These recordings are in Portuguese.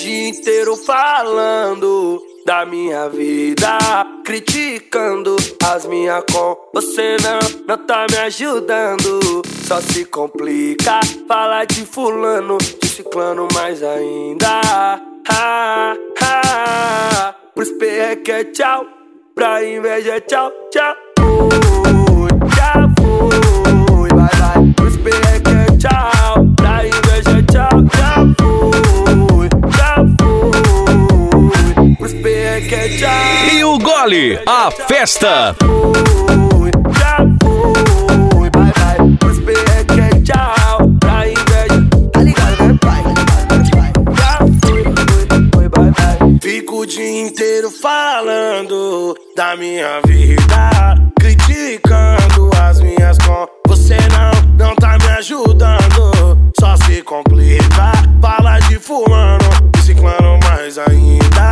dia inteiro falando da minha vida, criticando as minhas com. Você não tá me ajudando, só se complica. Fala de fulano, de ciclano mais ainda. Pros perreque é tchau, pra inveja é tchau, tchau. Já foi, vai, vai. Pros perreque é tchau, pra inveja é tchau, já foi, já foi. Pros perreque é tchau. E o gole, a festa. Já foi, vai, vai. Pros perreque é tchau, pra inveja. Tá ligado, né, pai? Já foi, vai, vai. Fico o dia inteiro falando da minha vida, criticando as minhas com. Você não tá me ajudando, só se complica. Fala de fulano, de ciclano mais ainda.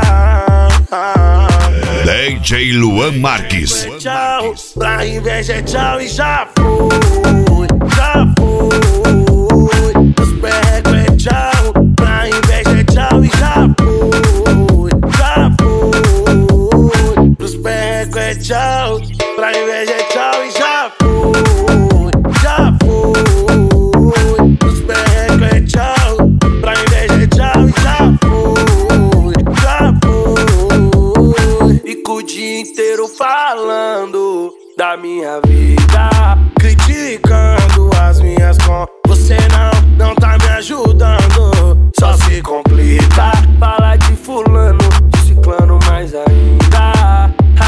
DJ Luan Marques. Tchau, pra inveja é tchau e já foi, já foi. Os perrecos é tchau, pra inveja é tchau e já foi, já foi. Pros perrecos é tchau, pra inveja é tchau e já foi, já foi. Pros perrecos é tchau, pra inveja é tchau e já foi, já foi. Fico o dia inteiro falando da minha vida, criticando as minhas com. Você não tá me ajudando, só se complica. Fala de fulano, de ciclano mais ainda.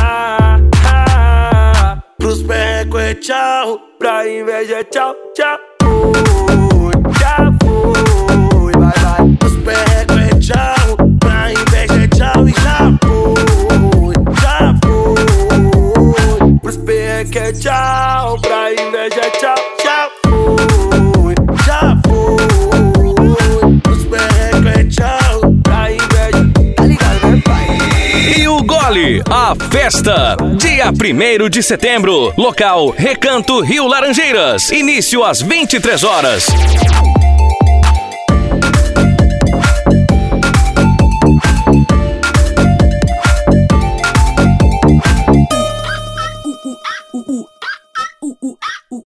Pros perrecos é tchau, pra inveja é tchau, tchau. Já foi, vai, vai. Pros perrecos é tchau, pra inveja é tchau e já foi, já foi. Pros perrecos é tchau, pra inveja é tchau, já foi, já foi. Pros perrecos é tchau, pra inveja. Tá ligado, né, pai? E o gole, a festa. Dia 1º de setembro. Local Recanto Rio Laranjeiras. Início às 23 horas.